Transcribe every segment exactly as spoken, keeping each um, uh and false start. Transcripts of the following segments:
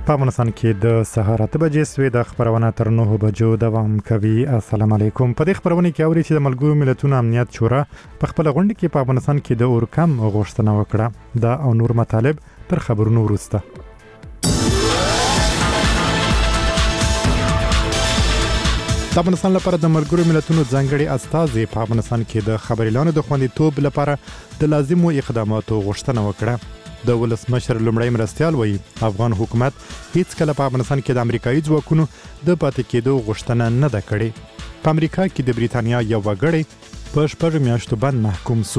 په افغانستان کې د سهار اته بجې سوي د خبرونه تر نه بجو دوام کوي. السلام علیکم. په دې خبرونه کې اوري چې د ملګرو ملتونو امنیت شورا په خپل غونډه کې په افغانستان کې د اورکم غوښتنه وکړه. دا او نور مطالب تر خبرونو وروسته. د افغانستان لپاره د ملګرو ملتونو ځانګړي استازي په افغانستان کې د خبريالانو د خوندیتوب لپاره د لازمو اقداماتو غوښتنه وکړه. د ولسمشر لومړی مرستیال وایي افغان حکومت هیڅ کله په افغانستان کې د امریکایي ځواکونو د پاتې کېدو غوښتنه نه ده کړې. په امریکا کې د بریتانیا یو وګړی په شپږ میاشتو بند محکوم شو.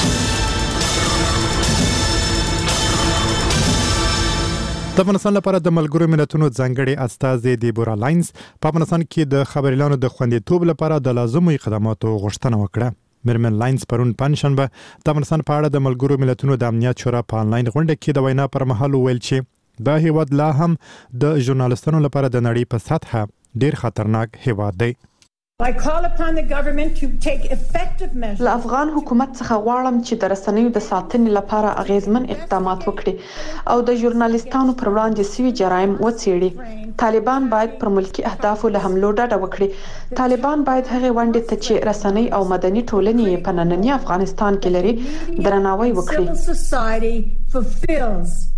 د افغانستان لپاره د ملګرو ملتونو ځانګړي استازي دیبورا لاینز په افغانستان کې د خبريالانو د خوندیتوب لپاره د لازمو اقداماتو غوښتنه وکړه. مرمن لاینز پرون پنځشنبه د افغانستان په اړه د ملګرو ملتونو د امنیت شورا په انلاین غونډه کې د وینا پر مهال ویل چې دا هیواد لا هم د ژورنالستانو لپاره د نړۍ په سطحه ډیر خطرناک هیواد دی. I call upon the government to take effective measures. له افغان حکومت څخه غواړم چې د رسنیو د ساتنې لپاره اغیزمن اقدامات وکړي او د ژورنالستانو پر وړاندې سوي جرایم وڅېړي. طالبان باید پر ملکی اهدافو له حملو ډډه وکړي. طالبان باید هغه ونډې ته چې رسنۍ او مدني ټولنې په ننني افغانستان کې لري درناوی وکړي.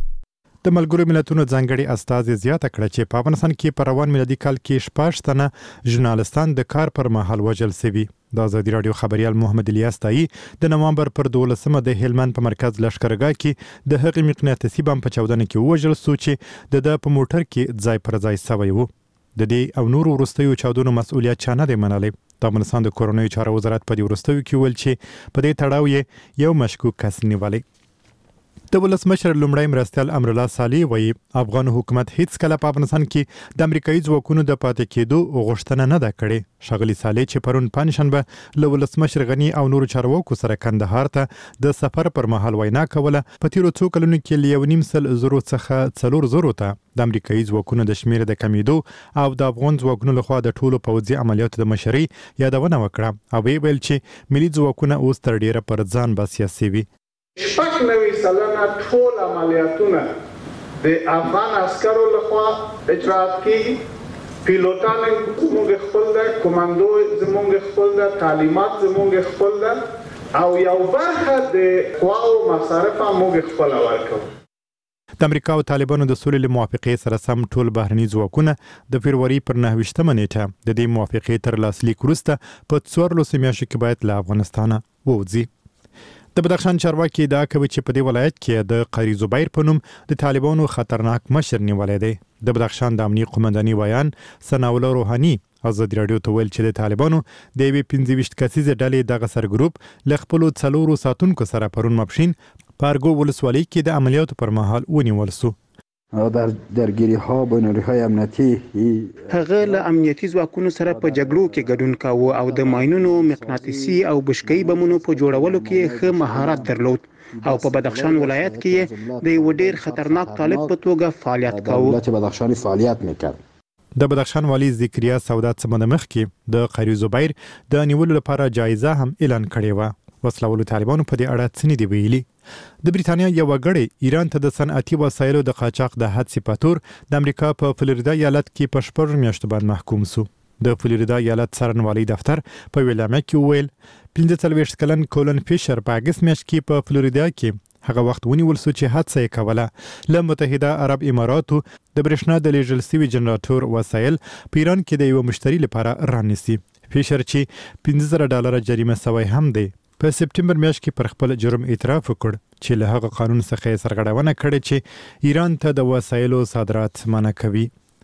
د ملګرو ملتونو ځانګړي استازي زیاته کړه چې په افغانستان کې په روان میلادي کال کې شپږ تنه ژورنالستان د کار پر مهال وژل شوي. د ازادي راډیو خبريال محمد الیاس تایي د نوامبر پر دولسمه د هلمند په مرکز لشکرګاه کې د هغې مقناطیسي بم په چاودنه کې وژل شو چې د د په موټر کې ځای پر ځای شوی و. د دې او نورو وروستیو چاودنو مسؤلیت چا نه دی منلی. د افغانستان د کورنیو چارو وزارت په دې وروستیو کې ویل چې په دې تړاو یې یو مشکوک کس نیولی. د ولسمشر لومړی مرستیال امر الله صالح وایي افغان حکومت هیڅ کله په افغانستان کې د امریکایي ځواکونو د پاتې کېدو غوښتنه نه ده کړې. ښاغلي صالح چې پرون پنځشنبه له ولسمشر غني او نورو چارواکو سره کندهار ته د سفر پر مهال وینا کوله په تیرو څو کلونو کې له یو نیم سل زرو څخه څلور زرو ته د امریکایي ځواکونو د شمېر د کمیدو او د افغان ځواکونو لخوا د ټولو پوځي عملیاتو د مشرۍ یادونه وکړه او ویل چې ملي ځواکونه اوس تر ډیره پر ځان بسیا شوي. شپږ نوي سلنه ټول عملیاتونه د افغان عسکرو لخوا اجرا کیږي. پیلوټان زموږ خپل ده، کمانډو زموږ خپل ده، تعلیمات زموږ خپل ده او یو برخه د قواو مصارف موږ خپل ورکوو. د امریکا او طالبانو د سولې له موافقې سره سم ټول بهرني ځواکونه د فبروري پر نهه ویشتمه نیټه د دې موافقې تر لاسلیک وروسته په څوارلسو میاشتو کې باید له افغانستانه ووځي. د بدخشان چارواکي ادعا کوي چې په دې ولایت کې د قاری زبیر په نوم د طالبانو خطرناک مشر نیولی دی. د بدخشان د امنیي قومنداني ویان ثناءالله روحاني ازادي راډیو ته ویل چې د طالبانو د یوې پنځه ویشت کسیزې ډلې دغه سرګروپ له خپلو څلورو ساتونکو سره پرون ماپښین په ارګو ولسوالۍ کې د عملیاتو پر مهال ونیول شو. در درگیری ها با نیروهای امنیتی هغه له امنیتي ځواکونو سره په جګړو کې ګډون کاوه او د ماینونو مقناطیسي او بشکه‌ای بمونو په جوړولو کې ښه مهارت درلود او په بدخشان ولایت کې د یو ډیر خطرناک طالب په توګه فعالیت کاوه. دولت بدخشانی فعالیت میکرد. د بدخشان والی ذکریا سعودت څخه مخکې د قاری زبیر د نیولو لپاره جایزه هم اعلان کړې و. وسلوالو طالبانو په دې اړه څه نه دی ویلي. د بریتانیا یو وګړی ایران ته د صنعتي وسایلو د قاچاق د حد صفاتور د امریکا په فلوریدا ایالت کې په شپږ میاشتو باندې محکوم شو. د فلوریدا ایالت څارنوالۍ دفتر په ویلامه کې ویل پنځه څلوېښت کلن کولن فیشر په اګست میاشت کې په فلوریدا کې هغه وخت ونیول شو چې حادثه یې کوله. له متحده عرب اماراتو د برېښنا د لیږل شوي جنراتور وسایل په ایران کې د یو مشتری لپاره رانیسي. فیشر چې پنځه زره ډالره جریمه شوی هم دی په سپټمبر میاشت کې پر خپل جرم اعتراف وکړ چې له هغه قانون څخه یې سرغړونه کړې چې ایران ته د وسایلو صادرات منع کوي.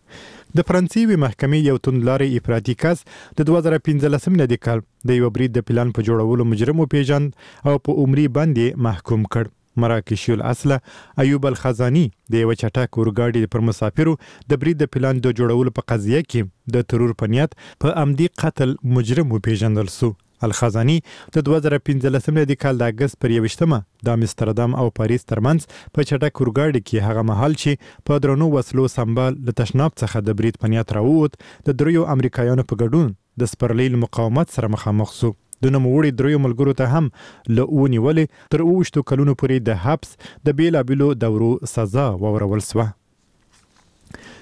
د فرانسوي محکمې یو توندلارې افراطي کس د دوه زره پنځلسم میلادي کال د یو برید د پلان په جوړولو مجرم وپېژند او په عمري باندې محکوم کړ. مراکشي الاصله ایوب الخزاني د یو چټک اورګاډي پر مسافرو د برید د پلان د جوړولو په قضیه کې د ترور په نیت په عمدي قتل مجرم وپېژندل شو. الخزاني د دوه زره پنځلسم میلادي کال د اګست پر یوویشتمه د امستردام او پاریس ترمنځ په چټک اورګاډي کې هغه مهال چې په درنو وسلو سمبال له تشناب څخه د برید په نیت راووت د دریو امریکایانو په ګډون د سپرلي مقاومت سره مخامخ شو. د نوموړي دریو ملګرو ته هم له ونیولې تر اوویشتو کلونو پورې د حبس د بیلابیلو دورو سزا واورول شوه.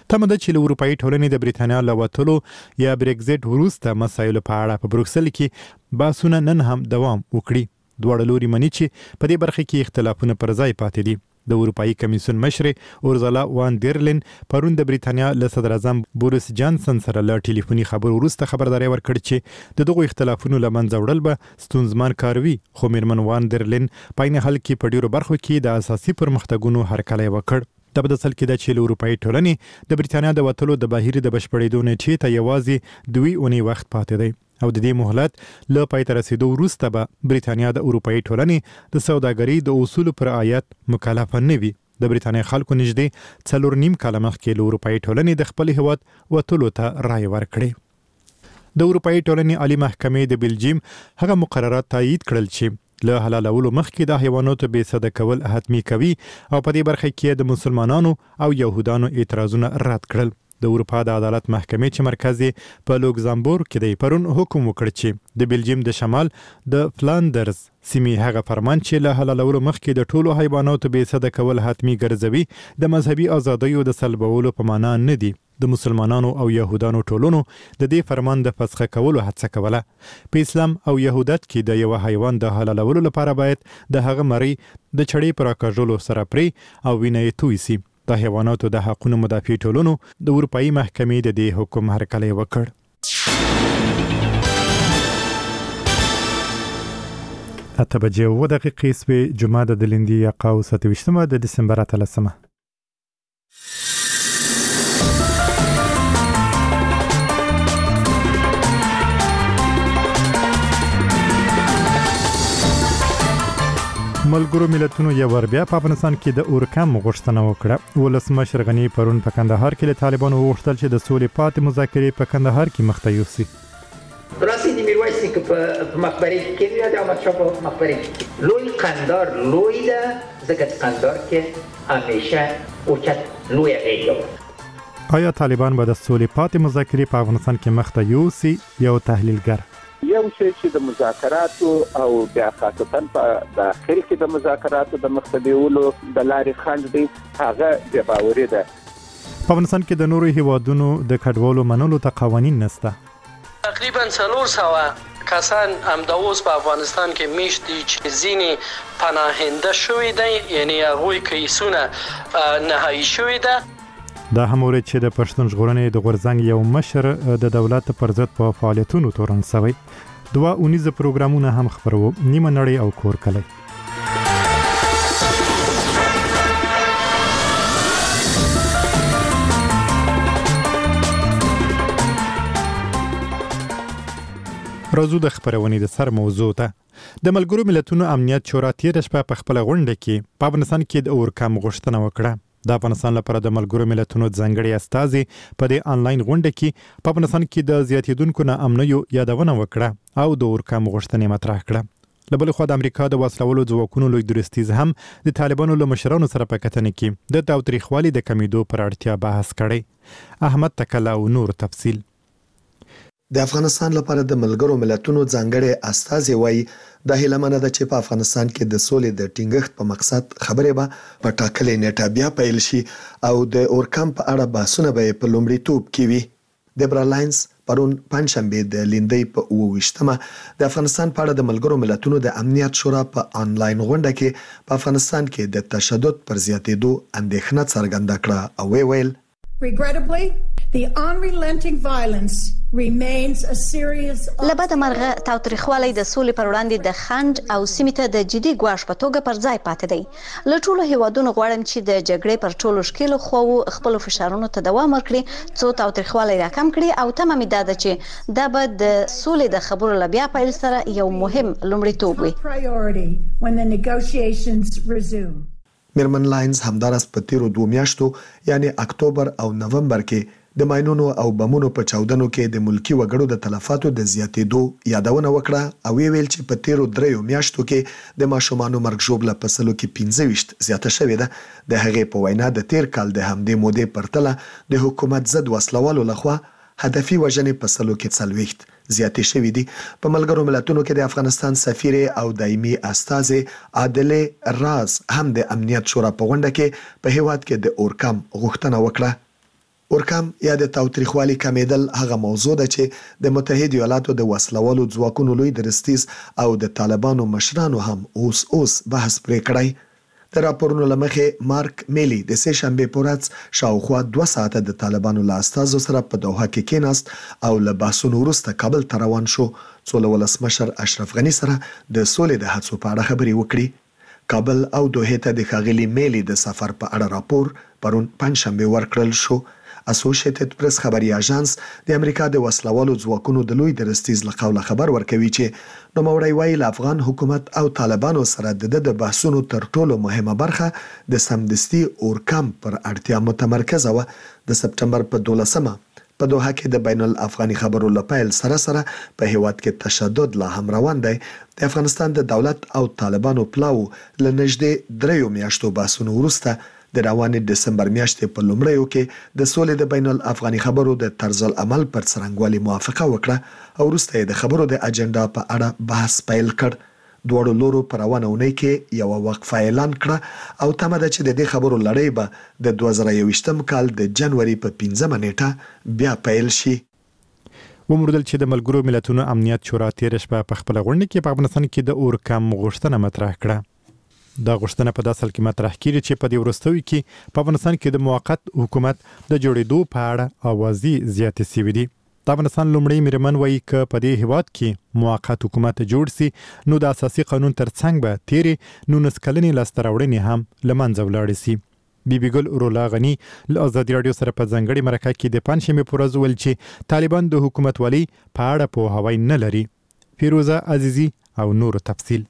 تمه ده چې له اروپאי ټولنې د بریتانیا له وتلو یا بریگزټ وروسته مسایلو په اړه په بروکسل کې بحثونه نن هم دوام وکړي. دواړه لوري مني چې په دې برخه کې اختلافونه پر ځای پاتې دي. د اروپאי کمیسیون مشر اورزلا وان ډیرلین پرون د بریتانیا له صدر اعظم بوریس جانسن سره له ټلیفوني خبرو وروسته خبرداري ورکړه چې د دغو اختلافونو له منځه وړل به ستونزمن کار وي. خو میرمن وان ډیرلین په عین حال کې په ډیرو برخو کې د اساسي پرمختګونو هرکلی وکړ. د بدسل کې د چیل اروپאי ټولنې د بریتانیا د وټلو د بهیر د بشپړېدو نه چې ته یوازې دوی اونۍ وخت پاتې دی او د دې مهلت له پای ته رسیدو وروسته به بریتانیا د اروپאי ټولنې د سوداګرۍ د اصولو پر رعایت مکلف نه وي. د بریتانیا خلکو نږدې څلور نیم کاله مخکې له اروپאי ټولنې د خپل هیواد وټلو ته رای ورکړي. د اروپאי ټولنې عالی محکمې د بلجیم هغه مقررات تایید کړل چې له حلالولو مخکې د حیواناتو بې سده کول حتمی کوي او په دې برخه کې د مسلمانانو او يهودانو اعتراضونه رد کړل. د اروپا د عدالت محکمې چې مرکز یې په لوکزامبورګ کې دی پرون حکم وکړ چې د بلجیم د شمال د فلاندرز سیمې هغه فرمان چې له حلالولو مخکې د ټولو حیواناتو بې سده کول حتمی ګرځوي د مذهبي ازادیو د سلبولو په معنا نه دی. د مسلمانانو او يهودانو ټولونو د دې فرمان د فسخ کولو هڅه کوله. په اسلام او يهودت کې د یو حیوان د حلالولو لپاره باید د هغه مری د چړې پر راکاږلو سره پرې او وینې توی سي. د حیواناتو د حقوقو مدافع ټولونو د اروپאי محکمې د دې حکم هرکلی وکړ. اته بجې اوه دقیقې سوې جمعه د دلندي یقاو سته ویشتمه د دسمبر اتلسمه. ملګرو ملتونو یو ور بیا په افغانستان کې د اورکم غوښتنه وکړه. ولسمشر غنی پرون په کندهار کې له طالبانو وغوښتل چې د سولې پاتې مذاکرې په کندهار کې مخته یوسي. راسي د میرویس نیکه په مقبره کې دی د احمد شاه په مقبره کې لوی قندار لوی ده ځکه قندار کې همیشه اوچت لوی ایږي. آیا طالبان به د سولې پاتې مذاکرې په افغانستان کې مخته یوسي؟ یو تحلیلګر یو شی چې د مذاکراتو او بیا خاصتا په داخل کې د مذاکراتو د مخدیولو د لارې خنډ دی هغه د باوري ده. په افغانستان کې د نورو هیوادونو د کډوالو منلو ته قوانین نشته. تقریبا څلور سوه کسان هم د اوس په افغانستان کې میشت دي چې ځینې پناهنده شوي دي یعنی هغوی کیسونه نهایی شوي ده. دا هم ورته چې د پښتون ژغورنې د غورځنګ یو مشر د دولت پر ضد په فعالیتونو تورن شوی. دوه اونیزه پروګرامونه هم خبرو نیمه نړۍ او کور کلی. راځو د خبرونې د سر موضوع ته. د ملګرو ملتونو امنیت شورا تیر شپه په خپل غونډه کې په افغانستان کې د اورکم غوښتنه وکړه. د افغانستان لپاره د ملګرو ملتونو ځانګړي استازي په دې انلاین غونډه کې په افغانستان کې د زیاتیدونکو ناامنیو یادونه وکړه او د اورکم غوښتنې مطرح کړه. له بل خوا د امریکا د وسلوالو ځواکونو لوی درستیز هم د طالبانو له مشرانو سره په کتنه کې د تاوتریخوالي د کمیدو پر اړتیا بحث کړي. احمد تکلا او نور تفصیل. د افغانستان لپاره د ملګرو ملتونو ځانګړي استازي وایي د هیلمنه د چې په افغانستان کې د سولې د ټینګښت په مقصد خبرې به په ټاکلې نیټه بیا پیل شي او د اورکم په اړه بحثونه به په لومړیتوب کې وي. دبرا لاینز پرون پنځشنبه د لیندۍ په اوه ویشتمه د افغانستان په اړه د ملګرو ملتونو د امنیت شورا په انلاین غونډه کې په افغانستان کې د تشدد پر زیاتېدو اندېښنه څرګنده کړه او ویل Regrettably, the unrelenting violence remains a serious لبد مرغه تاوتریخوالی د سولې پر وړاندې د خنډ او سیمې ته د جدي ګواښ په توګه پر ځای پاتې دی. له ټولو هیوادونو غواړم چې د جګړې پر ټولو شکلو خواو خپل فشارونو ته دوام ورکړي څو تاوتریخوالی راکم کړي او تمه مې ده چې دا به د سولې د خبرو له بیا پیل سره یو مهم لومړیتوب وي. میرمن لاینز همدارس په تیرو دوه میاشتو یعنی اکتوبر او نومبر کې د ماینونو او بمونو په چاودنو کې د ملکی وګړو د تلفاتو د زیاتېدو یادونه وکړه او ویل چې په تیرو دریو میاشتو کې د ماشومانو مرګ ژوبله په سلو کې پنځه ویشت زیاته شوې ده. د هغې په وینا د تیر کال د همدې مودې پرتله د حکومت ضد وسلوالو لخوا هدفي وژنې په سلو کې څلوېښت زیاتې شوې دي. په ملګرو ملتونو کې د افغانستان سفیر او دایمي استازي عادله راز هم د امنیت شورا په غونډه کې په هیواد کې د اورکم غوښتنه وکړه. اورکام یا د تاوتریخوالي کمیدل هغه موضوع ده چې د متحده ایالاتو د وسلوالو ځواکونو لوی درستیز او د طالبانو مشرانو هم اوس اوس بحث پرې کړی. د راپورونو لمخې مارک میلی د سه شنبه پورز شاوخوا دوه ساعته د طالبانو له استازو سره په دوحه کې کېناست او له بحثونو وروسته کابل ته روان شو څو له ولسمشر اشرف غنی سره د سولې د هڅو په اړه خبرې وکړي. کابل او دوحه ته د ښاغلي میلی د سفر په اړه راپور پرون پنځشنبه ورکړل شو. اسوسییټډ پریس خبري اژانس د امریکا د وسلوالو ځواکونو د لوی درستیز له قوله خبر ورکوي چې نوموړی وایي له افغان حکومت او طالبانو سره د د بحثونو تر ټولو مهمه برخه د سمدستي اورکام پر اړتیا متمرکزه و. د سپټمبر په دولسمه په دوحه کې د بین الافغاني خبرو لپایل سره سره په هیواد کې تشدد لا هم روان دی. د افغانستان د دولت او طالبانو پلاو له نږدې دریو میاشتو بحثونو وروسته د روانې دسمبر میاشتې په لومړیو کې د سولې د بین الافغاني خبرو د طرز العمل پر څرنګوالي موافقه وکړه او وروسته د خبرو د اجنډا په اړه بحث پیل کړ. دواړو لورو په روانه اونۍ کې یو وقفه اعلان کړه او تمه ده چې د دې خبرو لړۍ به د دوه زره یوویشتم کال د جنوري په پنځمه نیټه بیا پیل شي. ومردل چې د ملګرو ملتونو امنیت شورا تیر شپه په خپل غونډه کې په افغانستان کې د اورکام غوښتنه مطرح کړه. دا غوښتنه په داسې حال کې مطرح کیږي چې په دې وروستیو کې په افغانستان کې د موقت حکومت د جوړېدو په اړه اوازې زیاتې شوې دي. د افغانستان لومړی میرمن وایي چې په دې هیواد کې موقت حکومت جوړ سي نو د اساسي قانون ترڅنګ به تیرې نولس کلنې لاسته راوړنې هم له منځه ولاړې سي. بیبي ګل رولا غنی له ازادي راډیو سره په ځانګړي مرکه کې د پنځشنبه پر ورځ ویل چې طالبان د حکومتولۍ په اړه پوهاوی نه لري. فیروزه عزیزی او نور تفصیل.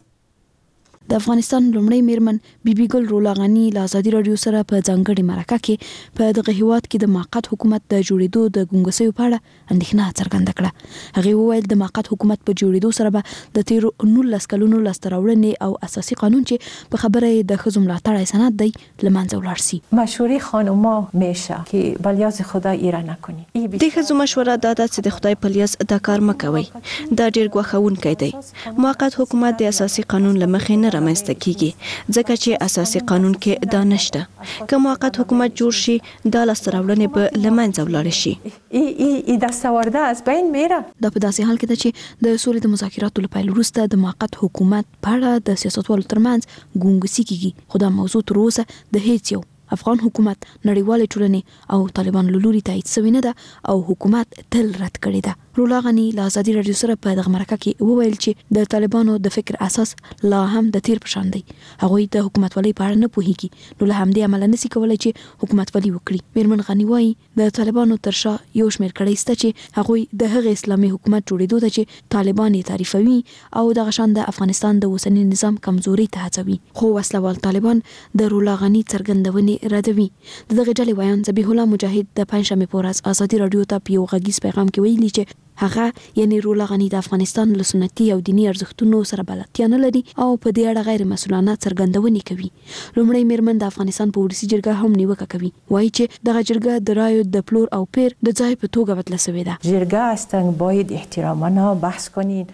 د افغانستان لومړی میرمن بیبي ګل رولا غنی له ازادي راډیو سره په ځانګړي مرکه کې په دغه هیواد کې د موقت حکومت د جوړېدو د ګونګسیو په اړه اندېښنه څرګنده کړه. هغه وویل د موقت حکومت په جوړېدو سره به د تیرو نولس کلونو لاسته راوړنې او اساسي قانون چې په خبره د ښځو ملاتړ سند دی له منځه ولاړ سي. مشورې خانوما میشه که بلیاز خدا ایره نکنی. د ښځو مشوره دا ده چې د خدای په لیاز دا کار مکوي. دا ډیر ګواښونکی دی. موقت حکومت د اساسي قانون لمخې نه رامنځته کیږي ځکه چې اساسي قانون کې دا نشته. که موقت حکومت جوړ شي دا لاسته راوړنې به له منځه ولاړ شي. ای ای دستاورده از بین میره. دا په داسې حال کې ده چې د سولې د مذاکراتو لپاره وروسته د موقت حکومت په اړه د سیاستوالو ترمنځ ګونګسي کیږي. خو دا موضوع تر اوسه د هیڅ یو افغان حکومت نړیوال ټولنې او طالبان له لوري تایید شوی نه ده او حکومت تل رد کړی ده. رولا غنی له ازادي راډیو سره په دغه مرکه کې وویل چې د طالبانو د فکر اساس لا هم د تیر په شان دی. هغوی د حکومتولۍ په اړه نه پوهیږي نو له همدې امله نشي کولای چې حکومتولي وکړي. میرمن غنی وایي د طالبانو تر شا یو شمېر کړي سته چې هغوی د هغه اسلامي حکومت جوړېدو ته چې طالبان یې تعریفوي او دغه شان د افغانستان د اوسنی نظام کمزوري ته هڅوي. خو وسلوال طالبان د رولا غنی څرګندونې ردوي. دغه ډلې وایي ذبیح الله مجاهد د پنځشنبه په ورځ ازادي راډیو ته په یو غږیز پیغام کې ویلي چې هغه یعنی رولا غنی د افغانستان له سنتي او دینی ارزښتونو سره بلدتیا نه لري او په دې اړه غیر مسؤلانه څرګندونې کوي. لومړی میرمن د افغانستان په ولسي جرګه هم نیوکه کوي. وایي چې دغه جرګه د رایو د پلور او پیر د ځای په توګه بدله شوې ده. جرګه هستن باید احترامانه بحث کنین.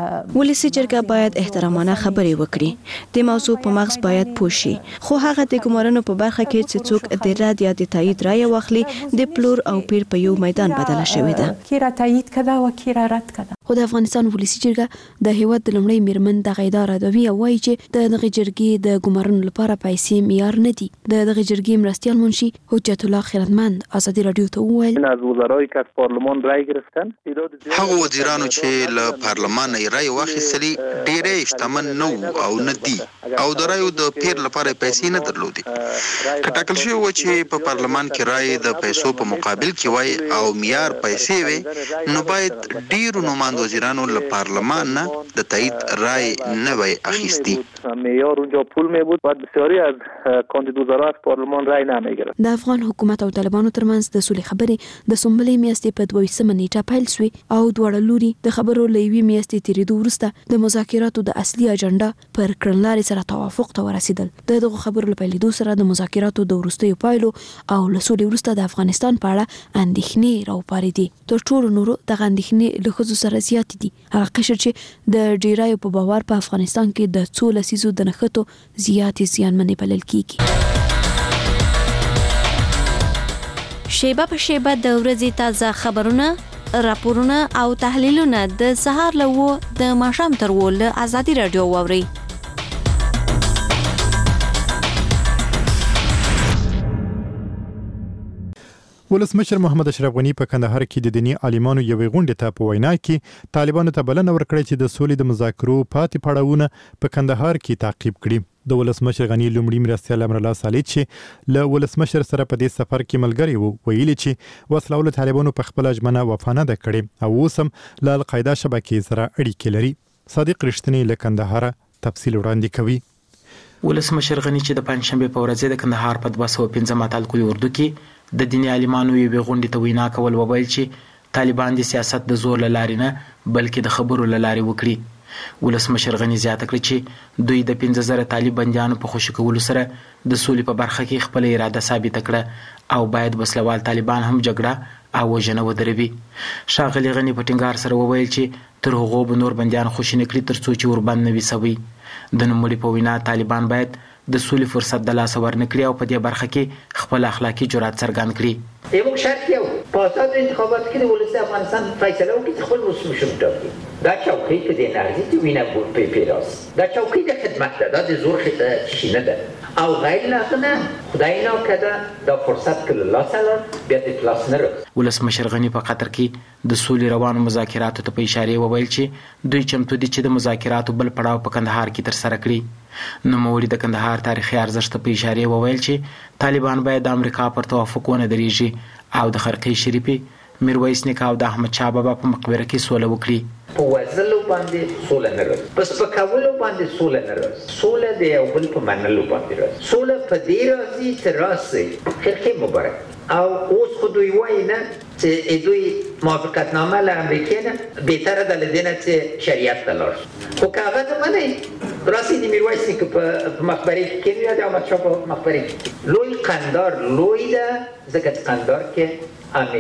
ولسي جرګه باید احترامانه خبرې وکړي. د موضوع په مغز باید پوه شي. خو هغه د ګمارنو په برخه کې چې څوک د رد یا د تایید رایه واخلي د پلور او پیر په یو میدان بدله شوې ده. کی را تایید کړه او کی را رد کړه. خو د افغانستان ولسي جرګه د هیواد د لومړی میرمن د غیدار ادوی وایي چې د دغه جرګې د ګمارنو لپاره پیسې معیار نه دي. د دغه جرګې مرستیال منشي حجت الله خیرتمند ازادي راډیو ته وویل از وزرای که از پارلمان رای گرفتن هغه وزیرانو چې له پارلمان رای واخیستلي ډېرې شتمن نه او نه دي او د رایو د پیر لپاره پیسې نه درلودې. که ټاکل شوی و چې په پارلمان کې رای د پیسو په مقابل کې وای او معیار پیسې وي نو باید ډېرو نوماند وزیرانو له پارلمان نه د تایید رای نه وای اخیستی. معیار اونجا پول می بود بعد بسیاری از کاندیدوزارا از پارلمان رای نمیگرفت. د افغان حکومت او طالبانو ترمنځ د سولې خبرې د سنبلې میاشتې په دویشتمه نیټه پیل شوې او دواړه لوري د خبرو له یوې میاشتې تېرېدو وروسته د مذاکراتو د اصلي اجنډا پر کړنلارې سره توافق ته ورسېدل. د دغو خبرو له پیلېدو سره د مذاکراتو د وروستیو پایلو او له سولې وروسته د افغانستان په اړه اندېښنې راوپارېدې. تر ټولو نورو دغه اندېښنې له ښځو سره زیاتې دي. هغه قشر چې د ډیرایو په باور په افغانستان کې د څو لسیزو د نښتو زیاتې زیانمنې بلل کېږي. شیبه په شیبه د ورځې تازه خبرونه، راپورونه او تحلیلونه د سهار له و د ماښام تر و له ازادي رادیو واوري. ولسمشر محمد اشرف غنی په کندهار کې د دینی عالمانو یوې غونډې ته په وینا کې طالبانو ته بلنه ورکړې چې د سولې د مذاکرو پاتې پړاوونه په کندهار کې تعقیب کړي. د ولسمشر غنی لومړي مرستیال امر الله صالح چې له ولسمشر سره په دې سفر کې ملګری وو، ویلي چې وسله والو طالبانو په خپل ژمنه وفا نه ده کړې او اوس هم له القاعده شبکې سره اړیکې لري. صادق رښتینی له کندهار تفصیل وړاندې کوي. ولسمشر غنی چې د پنځشنبه په ورځ د کندهار په دوه سوه پنځه اتیا کلي اردو کې د دیني عالمانو یوې غونډې ته وینا کول وویل چې طالبان د سیاست د زور له لارې نه بلکې د خبرو له لارې وکړي. ولسمشر غنی زیاته کړه چې دوی د پنځه زره طالب بندیانو په خوشي کولو سره د سولې په برخه کې خپل اراده ثابته کړه او باید وسلوال طالبان هم جګړه او وژنه ودروي. ښاغلي غنی په ټینګار سره وویل چې تر هغو به نور بندیان خوشي نه کړي تر څو چې وربند نه وي سوی. د نوموړي په وینا طالبان باید د سولې فرصت د لاسه ورنکړي او په دې برخه کې خپل اخلاقی جرأت څرګند کړي. یو شرط یو په اساس انتخابات کې د ولس افغانستان فیصله وکړي خپل ولسمشر ټاکي. دا چوکۍ کې د انرژي د وینا بول په پیراس دا چوکۍ د خدمت ده، د زور خدمت شي نه ده او غیر لاغنه خدای نه کړه دا فرصت کله لاسه بیا د پلاس نه رس. ولسمشر غنی په قطر کې د سولې روانو مذاکراتو ته په اشاره وویل چې دوی چمتو دي چې د مذاکراتو بل پړاو په کندهار کې تر سره کړي. نوموړي د کندهار تاریخي ارزښت په اشاره وویل چې طالبان باید د امریکا پر توافق ونه درېږي او د خرقې شریفي، میرویس نیکه او د احمد شاه بابا په مقبره کې سوله وکړي. په وزلو باندې سوله نه راځي، په سپکولو باندې سوله نه راځي، سوله د یو بل په منلو باندې راځي. سوله په دې راځي چې راسي خرقې مبارک او اوس خو دوی وایي نه چې دوی موافقتنامه له امریکا نه بهتره ده له دې نه چې شریعت ته لاړ شي. خو که هغه نه منئ راسي د میرویس نیکه په مقبره کې کېنی د احمد شاه په مقبره کې لوی قندار لوی ده ځکه چې قندار کې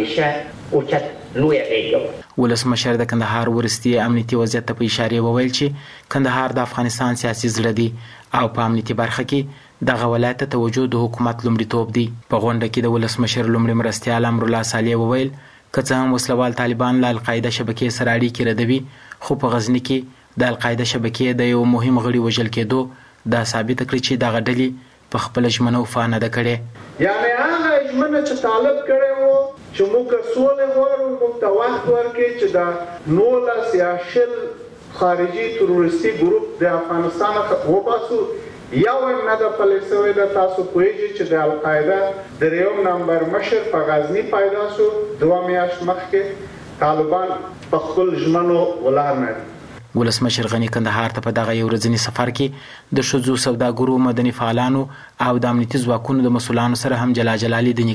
همیشه اوچت لوی غېږه. ولسمشر د کندهار ورستي امنیتي وضعیت ته په اشاره وویل چې کندهار د افغانستان سیاسي زړه دی او په امنیتي برخه کې دغه ولایت ته توجه د حکومت لومړیتوب دی. په غونډه کې د ولسمشر لومړي مرستیال امر الله صالح وویل که څه هم وسلوال طالبان له القاعده شبکې سره اړیکې ردوي خو په غزني کې د القاعده شبکې د یو مهم غړي وژل کېدو دا ثابت کړي چې دغه ډلې په خپل ژمنه وفا نه ده کړې. یعنی هغه ژمنه چې طالب کړی وو چې موږ سولې غواړو موږ ته وخت ورکړي چې دا نولس یا شل خارجي تروریستي ګروپ د افغانستان څخه وباسو. یو هم نه ده پلی سوی ده. تاسو پوهیږئ چې د القاعده درېیم نمبر مشر په غزني پیدا شو دوه میاشت مخکې. طالبان په خپل ژمنو ولاړ نه دي. ولسمشر غنی کندهار ته په دغه یو ورځني سفر کې د ښځو سوداګرو، مدني فعالانو او د امنیتي ځواکونو د مسؤلانو سره هم جلا جلا لیدنې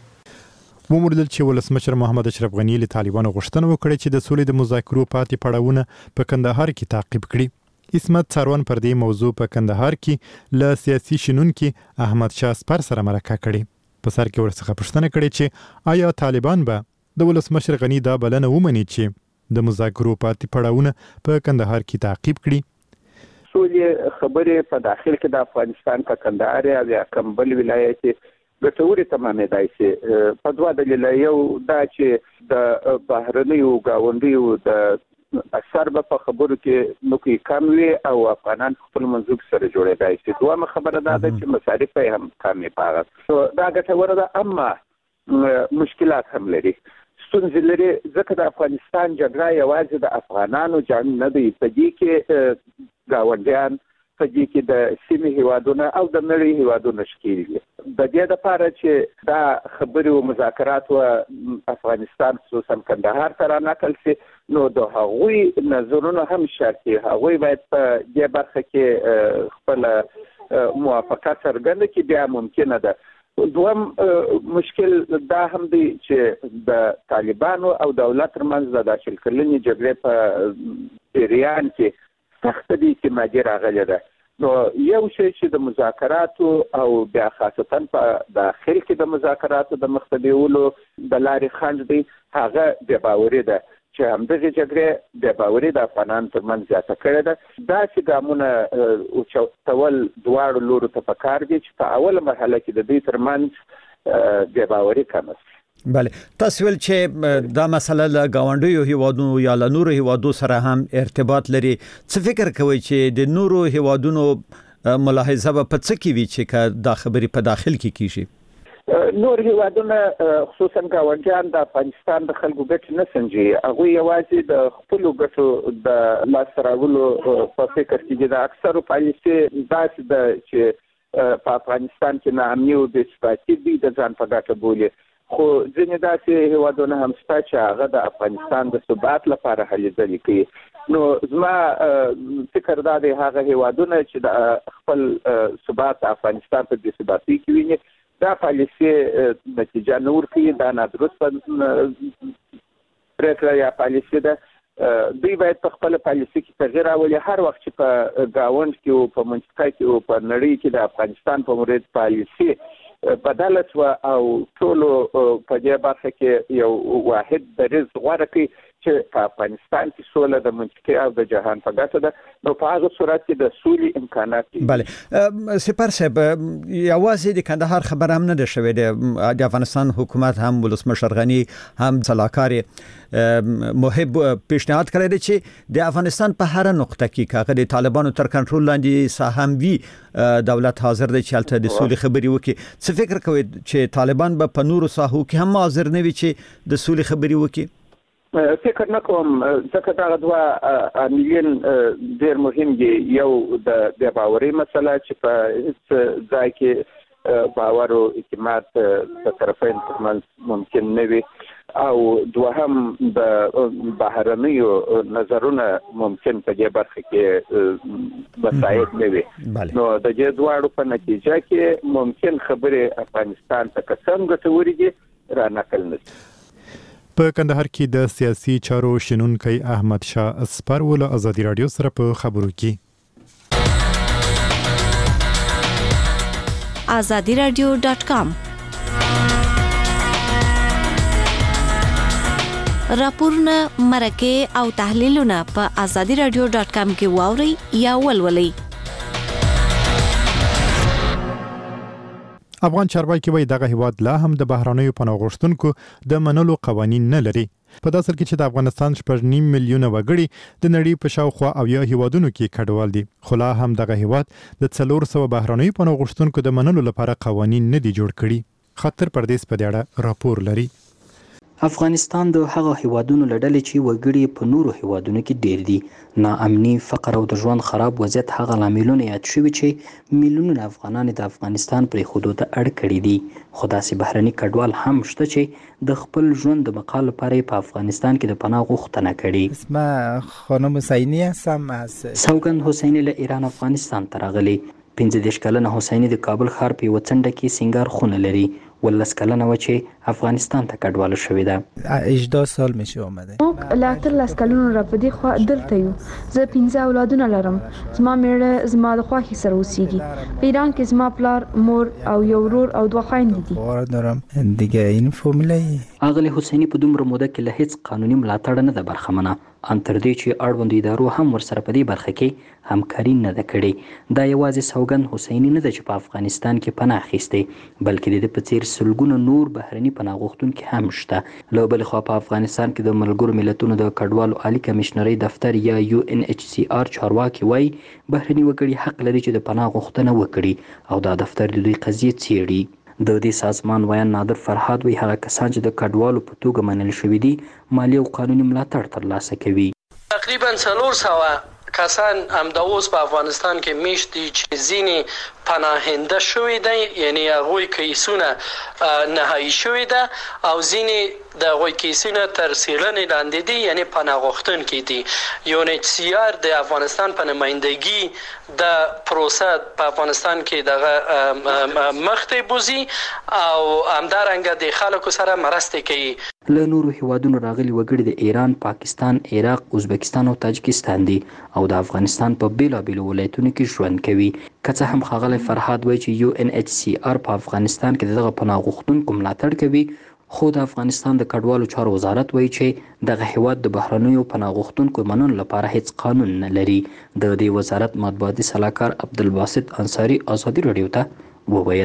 کړي. وموندل چې ولسمشر محمد اشرف غنی له طالبانو غوښتنه وکړه چې د سولې د مذاکرو پاتې پړاوونه په کندهار کې تعقیب کړي. اسمت څارون پر دې موضوع په کندهار کې له سیاسي شنونکي احمد شاه سپر سره مرکه کړې. په سر کې ورڅخه پوښتنه کړې چې آیا طالبان به د ولسمشر غنی دا بلنه ومني چې د مذاکرو پاتې پړاوونه په کندهار کې تعقیب کړي. سولې خبرې په داخل کې د افغانستان په کندهار او یا کمبل ولایت ګټورې تمامېدای شي په دوه دلیله. یو دا چې د بهرنیو ګاونډیو د اثر به په خبرو کې نو کې کم وي او افغانان خپل منځوب سره جوړېدای شي. دویمه خبره دا ده چې مصارف یې هم کمې پاغه دا ګټوره ده اما مشکلات هم لري. ستونزې لري ځکه د افغانستان جګړه یوازې د افغانانو جنګ نه دی. په دې کې ګاونډیان، په دې کې د سیمې هیوادونه او د نړۍ هیوادونه شکیل دي. د دې لپاره چې دا خبرې او مذاکرات و افغانستان خصوصا کندهار ته رانقل شي نو د هغوی نظرونه هم شرط دي. هغوی باید په دې برخه کې خپل موافقه څرګنده کړي. بیا ممکنه ده. دوم مشکل دا هم دی چې د طالبانو او دولت ترمنځ د داخل کلنې جګړې په جریان کې سخت دي چې ماجر راغلی ده. نو یو شی چې د مذاکراتو او بیا خاصتا په داخل کې د مذاکراتو د مخ ته بیولو د لارې خنډ دی هغه بې باوري ده چې همدغه جګړې بې باوري د افغانانو ترمنځ زیاته کړې ده. داسې ګامونه اوچتول دواړو لورو ته پکار دي چې په اوله مرحله کې د دوی ترمنځ بې باوري کمه شي. بله تاسو ول چې دا مسله له گاونډیو هیوادونو یا له نورو هیوادو سره هم ارتباط لري څه فکر کوي چې د نورو هیوادونو ملاحظه په څه کې وی چې دا خبرې په داخل کې کیږي نور هیوادونه خصوصا گاونډیان د افغانستان د خلکو ګټې نه سنجي هغه یوازې د خپل ګټو د لاس راوړلو په فکر کې دي د اکثرو پالیسي داسې د چې په افغانستان کې ناامني او بې ثباتي دي د ځان په ګټه بولي خو ځینې داسې هیوادونه هم شته چې هغه د افغانستان د ثبات لپاره هلې ځلې کوي نو زما فکر دا دی هغه هیوادونه چې د خپل ثبات افغانستان په بې ثباتۍ کې ویني دا پالیسي نتیجه نه ورکوي دا نادرسته پرېکړه یا پالیسي ده دوی باید په خپل پالیسي کې تغیر راولي هر وخت چې په گاوند کې او په منطقه کې او په نړۍ کې د افغانستان په مورد پالیسي بدله شو او ټول په دې برخه کې یو واحد دریځ غوړه کوي چې په افغانستان کې سوله د منطقه او د جهان په ګټه ده نو په هغه صورت کې د سولې امکانات دي. بله سپر صاحب یوازې د کندهار خبر هم نه ده شوې د افغانستان حکومت هم ولسمشر غنی هم سلاکار محب پیشنهاد کړی دی چې د افغانستان په هر نقطه کې کاغه د طالبانو تر کنټرول لاندې ساهم وی دولت حاضر دی چې الته د سولې خبري وکړي. څه فکر کوي چې طالبان به په نورو ساحو کې هم حاضر نه وي چې د سولې خبري وکړي؟ فکر نکوم ځکه دا دوه عاملین ډېر مهم دي یو د بې باورۍ مسله چې په هیڅ ځای کې باور او اعتماد په طرفین ترمنځ ممکن نه وي او دوهم د بهرنیو نظرونه ممکن په دې برخه کې مساعد نه وي نو د دې دواړو په نتیجه کې ممکن خبرې افغانستان ته قسم ګټورې دي را نقل نشي. په کندهار کې د سیاسي چارو شنونکي احمد شاه اسپر ول ازادي رادیو سره په خبرو کې azadi radio dot com راپورونه مرکه او تحلیلونه په azadi radio dot com کې واوري یا ولولئ. افغان چارواکي وایي دغه هیواد لا هم د بهرانیو پناه غوښتونکو د منلو قوانین نه لري. په داسې کې چې د افغانستان شپږ نیم میلیونه وګړي د نړۍ په شاوخوا او یا هیوادونو کې کډوال دي خو لا هم دغه هیواد د څلور سوه بهرانیو پناه غوښتونکو د منلو لپاره قوانین نه دي جوړ کړي. خاطر پردیس په دې اړه راپور لري. افغانستان د هغه هیوادونو لړلې چې وګړي په نورو هیوادونو کې ډیر دي ناامني فقر او د ژوند خراب وضعیت هغه لاملونه یاد شوي چې میلیونونه افغانان د افغانستان پرې خودو ته اړ کړي دي خو داسې بهرني کډوال هم شته چې د خپل ژوند د بقا لپاره په افغانستان کې د پناه غوښتنه کړي. اسمه خانم حسینی هستم از سوګند حسینی له ایران افغانستان ته راغلی. پنځه دېرش کلنه حسینی د کابل ښار په یوه څنډه کې سینګار خونه لري. ولس کلنه و چې افغانستان ته کډواله شوې ده. هجده سال میشه اومده. موږ لا اتلس کلونو را په دې خوا دلته یو. زه پنځه اولادونه لرم. زما میړه زما د خوښې سره اوسېږي. په ایران کې زما پلار مور او یو ورور او دوه خویندې دي. وار دارم دیگه این فامیلای اغلی حسینی په دومره موده کې له هیڅ قانوني ملاتړ نه ده برخمنه ان تر دې چې اړوند ادارو هم ورسره په دې برخه کې همکاري نه ده کړې. دا یوازې سوګند حسینی نه ده چې په افغانستان کې پناه اخیستې بلکې د دې په څیر سلګونه نور بهرني پناه غوښتونکي هم شته. له بلې خوا په افغانستان کې د ملګرو ملتونو د کډوالو عالی کمشنرۍ دفتر یا یو ان ایچ سی آر چارواکي وایي بهرني وګړي حق لري چې د پناه غوښتنه وکړي او دا دفتر د دوی قضیې څیړي. د دې سازمان ویان نادر فرهاد وی هغه کسان چې د کډوالو په توګه منل شوي دي مالی او قانوني ملاتړ ترلاسه کوي. تقریبا څلور سوه کسان همدا اوس په افغانستان کې میشت دي چې ځینې پناهنده شوي دي یعنی هغوی کیسونه نهایي شوي ده او ځینې د هغوی کیسونه تر څېړنې لاندې دي یعنی پناه غوښتونکي دي. یو ان ایچ سی آر د افغانستان په نمایندګي د پروسه په افغانستان کې دغه مخته بوزي او همدارنګه د خلکو سره مرسته کوي. له نورو هیوادونو راغلي وګړي د ایران، پاکستان، عراق، ازبکستان او تاجکستان دي او د افغانستان په بیلابیلو ولایتونو کې ژوند کوي. که څه هم ښاغلی فرهاد وایي چې یو ان ایچ سی آر په افغانستان کې دغه پناه غوښتونکو ملاتړ کوي خو د افغانستان د کډوالو چارو وزارت وایي چې دغه هیواد د بهرنیو پناه غوښتونکو منلو لپاره هیڅ قانون نه لري. د دې وزارت مطبوعاتي سلاکار عبدالباسط انصاري ازادي راډیو ته وویل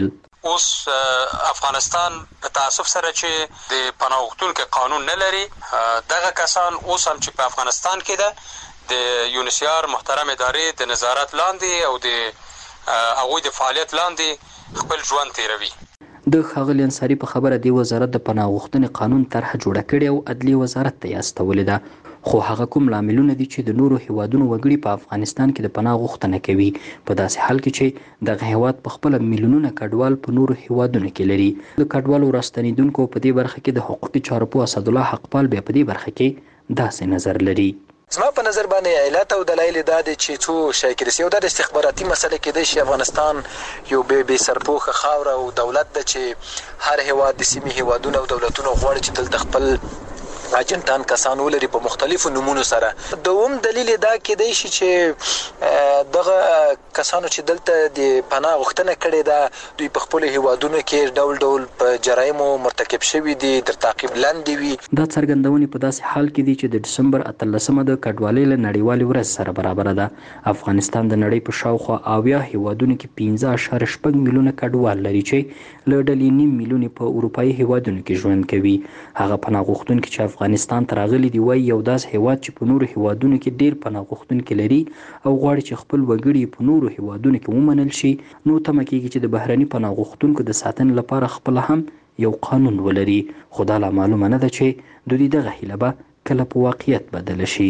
اوس افغانستان په تاسف سره چې د پناه غوښتونکو قانون نه لري، دغه کسان اوس هم چې په افغانستان کې ده د یونیسیار محترم ادارې د نظارت لاندې او د هغوی د فعالیت لاندې خپل ژوند تیروي. د ښاغلي انصاري په خبره دی وزارت د پناه غوښتنې قانون طرح جوړه کړې او عدلي وزارت ته یې استولې ده، خو هغه کوم لاملونه دي چې د نورو هیوادونو وګړي په افغانستان کې د پناه غوښتنه کوي، په داسې حال کې چې دغه هیواد په خپله میلیونونه کډوال په نورو هیوادونو کې لري. د کډوالو راستنېدونکو په دې برخه کې د حقوقي چارو پوه اسدالله حقپال بیا په دې برخه کې داسې نظر لري. زما په نظر باندې علت او دلایل دا دي چې څو شی کې یو د استخباراتي مسله کې د افغانستان یو به به سرپوخه خاور او دولت د چې هر هیواد د سیمې هیوادونو او دولتونو غواړي چې دلته خپل اجنټان کسان ولري په مختلفو نمونو سره. دوم دلیل دا کېدای شي چې دغه کسانو چې دلته د پناه غوښتنه کړې ده دوی په خپلو هیوادونو کې ډول ډول په جرایمو مرتکب شوي دي، تر تعقیب لاندې وي. دا څرګندونې په داسې حال کې دي چې د ډسمبر اتلسمه د کډوالۍ له نړیوالې ورځ سره برابره ده. افغانستان د نړۍ په شاوخوا اویا هیوادونو کې پنځه اعشاریه شپږ میلیونه کډوال لري چې له ډلې نیم میلیونې په اروپایي هیوادونو کې ژوند کوي. هغه پناه غوښتونکي چې افغانستان ته راغلي دي وایي یو داسې هیواد چې په نورو هیوادونو کې ډېر پناه غوښتونکي لري او غواړي چې خپل وګړي په نورو هیوادونو کې ومنل شي، نو تمه کېږي چې د بهرني پناه غوښتونکو د ساتنې لپاره خپله هم یو قانون ولري، خو دا لا معلومه نه ده چې د دوی دغه هیله به کله په واقعیت بدله شي.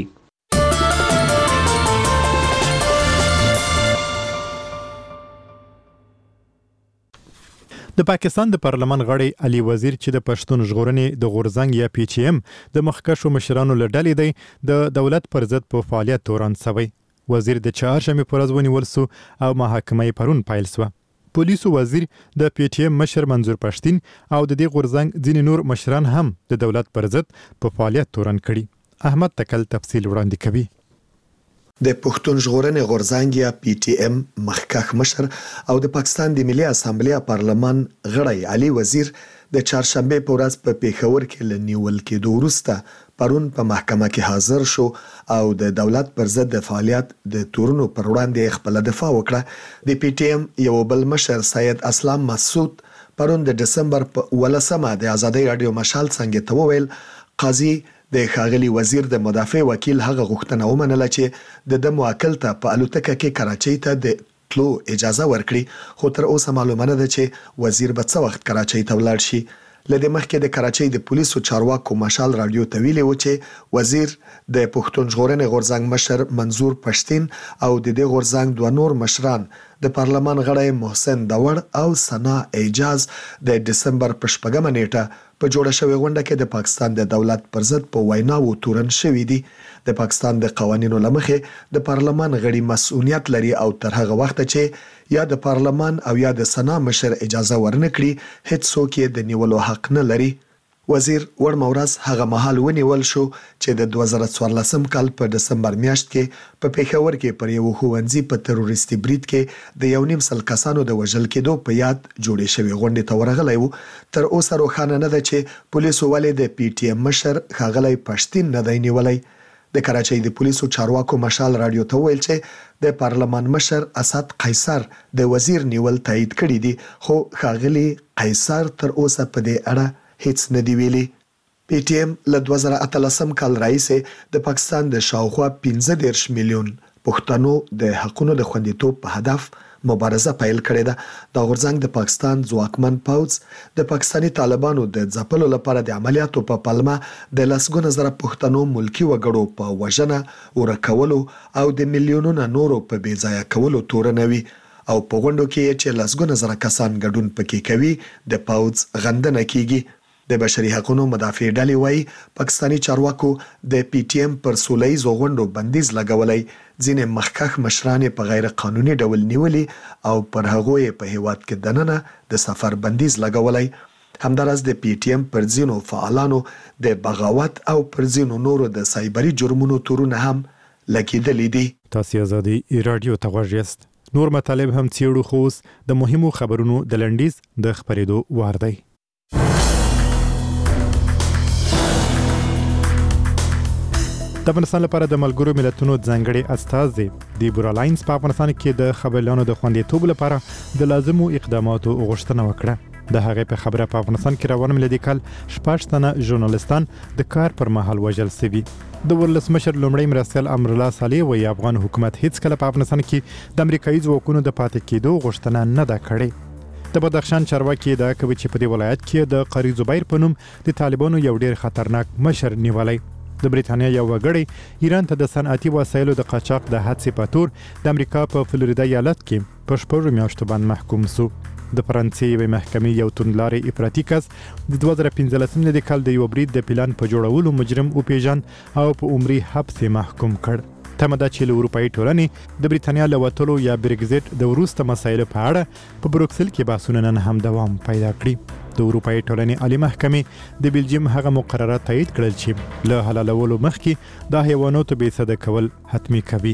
د پاکستان د پارلمان غړی علي وزیر چې د پښتون ژغورنې د غورزنګ یا پی چی ایم د مخکښو مشرانو له ډلې دی د دولت پر ضد په فعالیت تورن شوی. وزیر د چهارشنبې په ورځ ونیول سو او محاکمه یې پرون پیل سوه. پولیسو وزیر د پی ټی ایم مشر منظور پښتین او د دې غورزنګ ځینې نور مشران هم د دولت پر ضد په فعالیت تورن کړي. احمد تکل تفصیل وړاندې کوي. د پښتون ژغورنې غورځنګ یا پی ټی ایم مخکښ مشر او د پاکستان د ملي اسامبلې پارلمان غړی علي وزیر د چهارشنبه په ورځ په پیښور کې له نیول کېدو وروسته پرون په محکمه کې حاضر شو او د دولت پر ضد د فعالیت د تورونو پر وړاندې خپل دفاع وکړه. د پی ټی ایم یو بل مشر سید اسلام مسعود پرون د دسمبر په ولسمه د ازادي رادیو مشال څنګه ته وویل قاضي د ښاغلي وزیر د مدافع وکیل هغه غوښتنه ومنله چې د د موکل ته په الوتکه کې کراچۍ ته د تلو اجازه ورکړي، خو تر اوسه معلومه نه ده چې وزیر به څه وخت کراچۍ ته ولاړ شي. لدې مخکې د کراچۍ د پولیسو چارواکو مشال رادیو ته ویلي و چې وزیر د پښتون ژغورنې غورځنګ مشر منظور پښتین او د دې غورځنګ دوه نور مشران د پارلمان غړی محسن داور او ثنا اعجاز د دسمبر په شپږمه نیټه په جوړه شوې غونډه کې د پاکستان د دولت پر ضد په ویناوو تورن شوي دي. د پاکستان د قوانینو له مخې د پارلمان غړي مسؤلیت لري او تر هغه وخت چې یا د پارلمان او یا د سنا مشر اجازه ورنکړي هیڅ څوک یې د نیولو حق نه لري. وزیر ورمه ورځ هغه مهال ونیول شو چې د دوه زره څوارلسم کال په دسمبر میاشت کې په پیښور کې پر یو ښوونځي په تروریستي برید کې د یو نیم سل کسانو د وژل کېدو په یاد جوړې شوې غونډې ته ورغلی و. تر اوسه روښانه نه ده چې پولیسو ولې د پی ټی ایم مشر ښاغلی پښتین نه دی نیولی. د کراچۍ د پولیسو چارواکو مشال رادیو ته ویل چې د پارلمان مشر اسد قیصر د وزیر نیول تایید کړي دي، خو ښاغلی قیصر تر اوسه په دې اړه هیڅ نه دی ویلي. پی ټی ایم له دوه زره اتلسم کال راهیسې د پاکستان د شاوخوا پنځه دېرش میلیون پښتنو د حقونو د خوندیتوب په هدف مبارزه پیل کړې ده. دا غورځنګ د پاکستان ځواکمن پوځ د پاکستاني طالبانو د ځپلو لپاره د عملیاتو په پلمه د لسګونه زره پښتنو ملکی وګړو په وژنه، ورکولو او د میلیونونو نورو په بې ځایه کولو تورنوي او په غونډو کې چې لسګونه زره کسان ګډون پکې کوي د پوځ غندنه کیږي. د بشري حقوقو مدافع ډلې وایي پاکستاني چارواکو د پی ټی ایم پر سولهییزو غونډو بندیز لګولی، ځینې مخکښ مشران په غیر قانوني ډول نیولي او پر هغو یې په هیواد کې دننه د سفر بندیز لګولی. همداراز د پی ټی ایم پر ځینو فعالانو د بغاوت او پر ځینو نورو د سایبري جرمونو تورونه هم لګېدلي دي. تاسو آزادي رادیو ته غوږ یاست. نور مطالب هم څېړو، خو اوس د مهمو خبرونو د لنډیز د خپرېدو وار دی. د افغانستان لپاره د ملګرو ملتونو ځانګړي استازي دیبورا لاینز په افغانستان کې د خبريالانو د خوندیتوب لپاره د لازمو اقداماتو غوښتنه وکړه. د هغې په خبره په افغانستان کې روان ملي کال شپږ تنه ژورنالستان د کار پر مهال وژل شوي. د ولسمشر لومړی مرستیال امرالله صالح وایي افغان حکومت هیڅ کله په افغانستان کې د امریکایي ځواکونو د پاتې کېدو غوښتنه نه ده کړې. د بدخشان چارواکي دا کوي چې په دې ولایت کې د قاری زبیر په نوم د طالبانو یو ډیر خطرناک مشر نیولای. د بریټانیا یو وګړی ایران ته د صنعتي وسایلو د قاچاق د حادثې په تور د امریکا په فلوریدا ایالت کې په شپږو میاشتو باندې محکوم شو. د فرانسې یوې محکمې یو توندلارې افراطي کس د دوه زره پنځلسم میلادي کال د یو برید د پلان په جوړولو مجرم وپیژن او په عمري حبس محکوم کړ. تمه ده چې له اروپایي ټولنې د بریټانیا له وتلو یا برګزیټ د وروسته مسایلو په اړه په بروکسل کې بحثونه نن هم دوام پیدا کړي. د اروپایي ټولنې عالی محکمې د بلجیم هغه مقررات تایید کړل چې له حلالولو مخکې د حیواناتو بې سده کول حتمي کوي.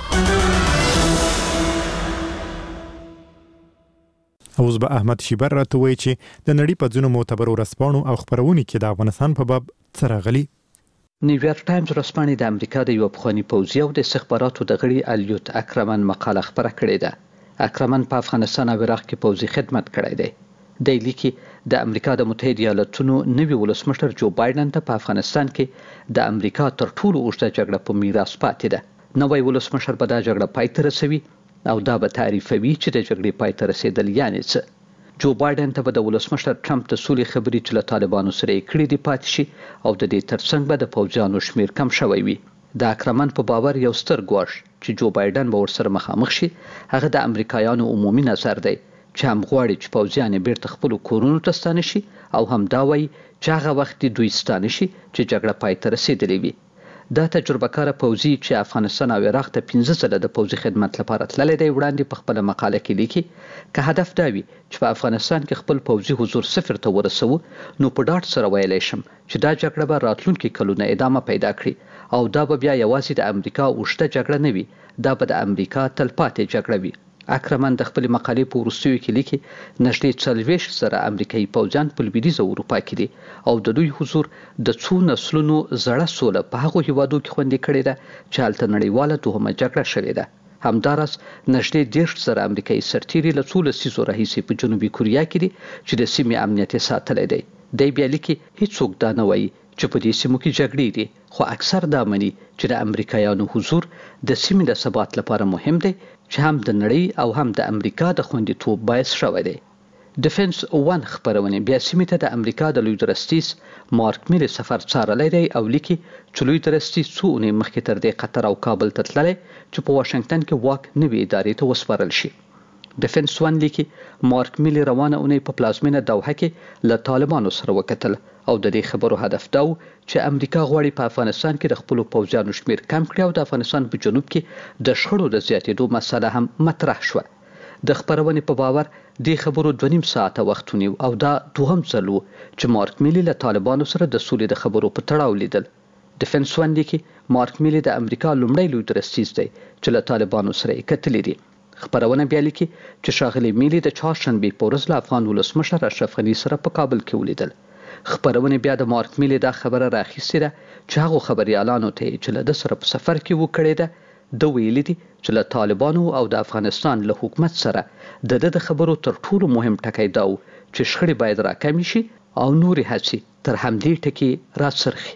اوس به احمد شیبر راته وایي چې د نړۍ په ځینو معتبرو ورځپاڼو او خپرونې کې د افغانستان په باب څه راغلي. نیویارک ټایمز ورځپاڼې د امریکا د یو پخواني پوځي او د استخباراتو د غړي الیوت اکرمن مقاله خپره کړې ده. اکرمن په افغانستان او عراق کې پوځي خدمت کړی دی. د لیکي د امریکا د متحده ایالاتونو نوي ولسمشر جو بایدن ته په افغانستان کې د امریکا تر ټولو اوږده جګړه په میراث پاتې ده. نوی ولسمشر به دا جګړه پای ته رسوي او دا به تعریفوي چې د جګړې پای ته رسیدل یعنی څه. جو بایدن ته به د ولسمشر ټرمپ د سولې خبرې چې له طالبانو سره یې کړې دي پاتې شي او د دې ترڅنګ به د پوځیانو شمیر کم شوی وي. د اکرمن په باور یو ستر ګواښ چې جو بایدن به ورسره مخامخ شي هغه د امریکایانو عمومي نظر دی چې هم غواړي چې پوځیان بیرته خپل کورونو ته ستانه شي او هم دا وایي چې هغه وخت دوی ستانه شي چې جګړه پای ته رسیدلې وي. دا تجربه کار پوځي چې افغانستان او عراق ته پنځه ځله د پوځي خدمت لپاره تللی دی وړاندې په خپل مقاله کې لیکي که هدف دا وي چې په افغانستان کې خپل پوځي حضور صفر ته ورسوو نو په ډاډ سره ویلی شم چې دا جګړه به راتلونکي کلونه ادامه پیدا کړي او دا به بیا یوازې د امریکا اوږده جګړه نه وي، دا به د امریکا تلپاتې جګړه وي. اکرمن د خپل مقالې په وروستیو کې لیکي نږدې څلوېښت زره امریکایي پوځیان په لویدیځه اروپا کې دي او د دوی حضور د څو نسلونو زړه سوله په هغو هیوادو کې خوندي کړې ده چې هلته نړیواله دوهمه جګړه شوې ده. همداراز نږدې دېرش زره امریکایي سرتیري له څو لسیزو راهیسې په جنوبي کوریا کې دي چې د سیمې امنیت یې ساتلی دی. دی بیا لیکي هیڅوک دا نه وایي چې په دې سیمو کې جګړې دي، خو اکثر دا مني چې د امریکایانو حضور د سیمې د ثبات لپاره مهم دی چې هم د نړۍ او هم د امریکا د خوندیتوب باعث شوی دی. ډیفنس ون خبرونه بیا سیمې ته د امریکا د لوی درستیز مارک میلی سفر څارلی دی او لیکي چې لوی درستیز څو اونۍ مخکې تر دې قطر او کابل ته تللی چې په واشنګټن کې واک نوې ادارې ته وسپارل شي. ډیفنس ون لیکي مارک میلی روانه اونۍ په پلازمینه دوحه کې له طالبانو سره وکتل او د دې خبرو هدف دا و چې امریکا غواړي په افغانستان کې د خپلو پوځیانو شمیر کم کړي او د افغانستان په جنوب کې د شخړو د زیاتېدو مسله هم مطرح شوه. د خبرونې په باور دې خبرو دوه نیم ساعته وخت ونیو او دا دوهم ځل و چې مارک میلی له طالبانو سره د سولې د خبرو په تړاو لیدل. ډیفنس ون لیکي مارک میلی د امریکا لومړی لوی درستیز دی چې له طالبانو سره یې کتلي دي. خبرونه بیا لیکي چې ښاغلی میلی د چهارشنبې په ورځ له افغان ولسمشر اشرف غني سره په کابل کې ولیدل. خبرونه بیا د مارک میلی دا خبره راخیستې ده چې هغو خبریالانو ته چې له ده سره په سفر کې وکړې ده ده ویلي دي چې له طالبانو او د افغانستان له حکومت سره د ده د خبرو تر ټولو مهم ټکی دا و چې شخړې باید راکمې شي او نورې هڅې تر همدې ټکي راڅرخي.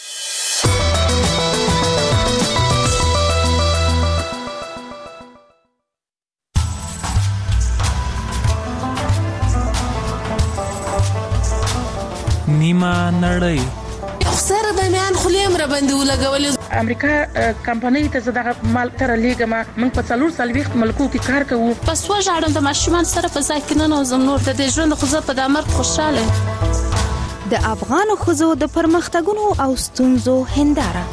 نیمه نړۍ خسر به میان خلیم را باندې ولګولې. امریکا کمپنۍ ته زه دغه مال تر لیږم، موږ په څلور څلوېښت ملکو کې کار کوو. پس وژاړم د ماشومان سره په ځای کې ننوځم، نور د دې ژوند خو زه په دا مرګ خوشحاله. د افغانو ښځو د پرمختګونو او ستونزو هنداره.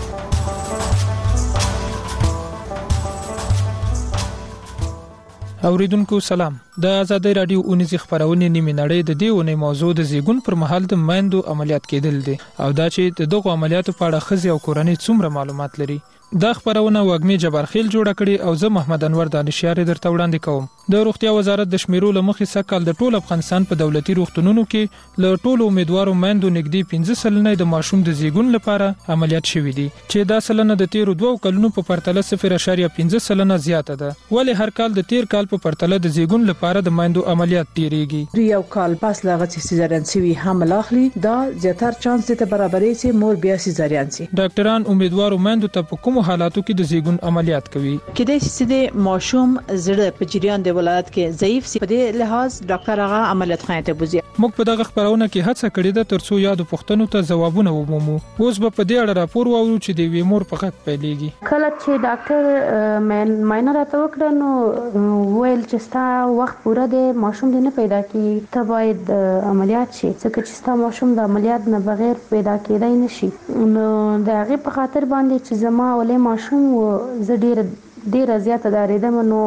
اوریدونکو سلام. د ازادۍ رادیو اونیزي خبرونه نیمه نړۍ د دې ونې موضوع د زیګون پر مهال د مایندو عملیات کېدل دي او دا چې د دغه عملیاتو په اړه خزي او کورنۍ څومره معلومات لري دا خبرونه وګمې جبارخیل جوړ کړي او زه محمد انور دانشیار درته وړاندې کوم. د روغتیا وزارت د شمیرو لمخې سکهال د ټول افغانستان په دولتي روغتونونو کې له ټولو امیدوارو میندو نږدې پنځه سلنه د ماشوم د زیږون لپاره عملیات شوي دي چې دا سلنه د تیرو دوو کلونو په پرتله صفر اشاریه پنځه سلنه زیاته ده. ولې هر کال د تیر کال په پرتله د زیږون لپاره د میندو عملیات ډیریږي؟ یو کال پس لاغه چې سیزارین سوي حمل اخلي دا زیاتر چانس ته برابرې چې مور بیا سیزارین سي. ډاکټران امیدوارو میندو ته په کومو حالاتو کې د زیږون عملیات کوي؟ کله چې د ماشوم زړه په جریان د ولادت کې ضعیف سي په دې لحاظ ډاکټر هغه عملیات خانه ته بوزي. موږ په دغه خبرونه کې هڅه کړې ده ترڅو یادو پوښتنو ته ځوابونه ومومو. اوس به په دې اړه راپور واورو چې د وی مور په غږ پیلېږي. کله چې ډاکټر ماینه راته وکړه نو ویل چې ستا وخت پوره دی ماشوم دې نه پیدا کیږي ته باید عملیات شي ځکه چې ستا ماشوم د عملیات نه بغیر پیدا کېدای نشي. نو د هغه په خاطر باندې چې زما ولې ماشوم زه ډیر ډیر زیاته داریدم نو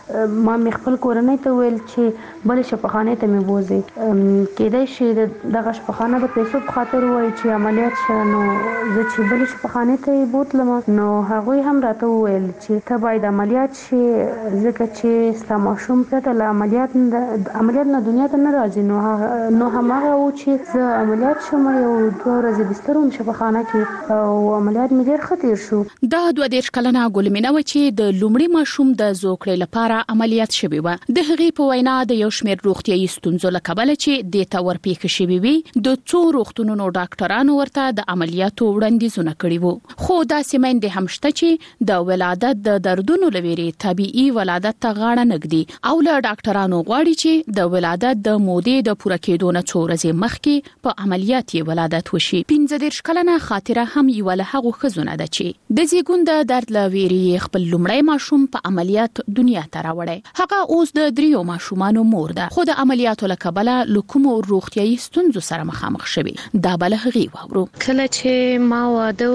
ما مې خپل کورنۍ ته ویل چې بل شفاخانه ته مې بوزي کېدای شي دغه شفاخانه د پیسو په خاطر وایي چې عملیات شوه نو زه چې بل شفاخانه ته بوتلم نو هغوی هم راته وویل چې ته باید عملیات شي ځکه چې ستا ماشوم پرته له عملیات عملیات نه دنیا ته نه راځي. نو نو هماغه و چې زه عملیات شوم یو دوه ورځې بستر وم شفاخانه کې او عملیات مې ډېر ښه تېر شو. دا دوه دېرش کلنه ګلمینه وه چې د لومړي ماشوم د زوکړې لپاره عملیات شوی و. د هغې په وینا د یو شمېر روغتیايي ستونزو له کبله چې دې ته ورپېښې شوې وي د څو روغتونونو ډاکټرانو ورته د عملیاتو وړاندیزونه کړي وو. خو داسې میندې هم شته چې د ولادت د دردونو له ویرې طبیعي ولادت ته غاړه نه ږدي او له ډاکټرانو غواړي چې د ولادت د مودې د پوره کېدو نه څو ورځې مخکې په عملیات یې ولادت وشي. پنځه دېرش کلنه خاطره هم یوه له هغو ښځونه ده چې د زیږون د درد له ویرې خپل لومړی ماشوم په عملیات دنیا ته راوړی. هغه اوس د دریو ماشومانو مور ده خو د عملیاتو له کبله له کومو روغتیايي ستونزو سره مخامخ شوي. دا به له هغې واورو. کله چې ما واده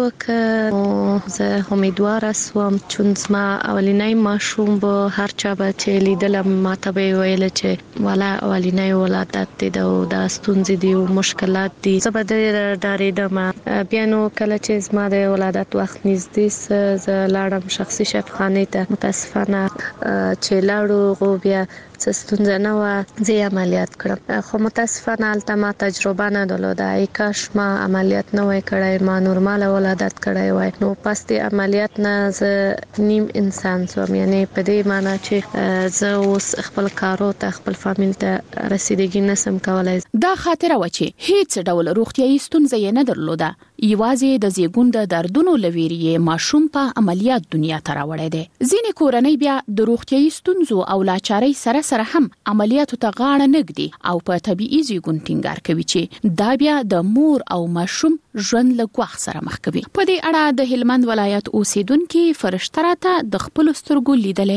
وکړ زه امیدواره سوم چون زما اولنی ماشوم به هر چا به چې لیدلم ماته به یې ویل چې والا اولنی ولادت دی او دا ستونزې دي او مشکلات دي. زه به ډېره ډارېدم. بیا نو کله چې زما د ولادت وخت نږدې سه زه لاړم شخصي شفاخانې ته. متاسفانه چې لاړو غو بیا څه ستونزه نه وه زه عملیات کړم خو متاسفانه هلته ما تجربه نه درلوده. ای کاش ما عملیات نه وای کړی ما نورماله ولادت کړی وای نو پس د عملیات نه زه نیم انسان سوم یعنی په دې معنی چې زه اوس خپل کارو ته خپل فامیل ته رسیدګي نسم کولای. دا خاطره و چې هیڅ ډول روغتیايي ستونزه یې نه درلوده. یوازې د زیږون د دردونو له ویرې ماشوم په عملیات دنیا ته راوړی دی. ځینې کورنۍ بیا د روغتیايي ستونزو او لاچارۍ سره سره هم عملیاتو ته غاړه نه ږدي او په طبیعي زیږون ټینګار کوي چې دا بیا د مور او ماشوم ژوند له ګواښ سره مخ کوي. په دې اړه د هلمند ولایت اوسیدونکو فرشته راته د خپل سترګو لیدل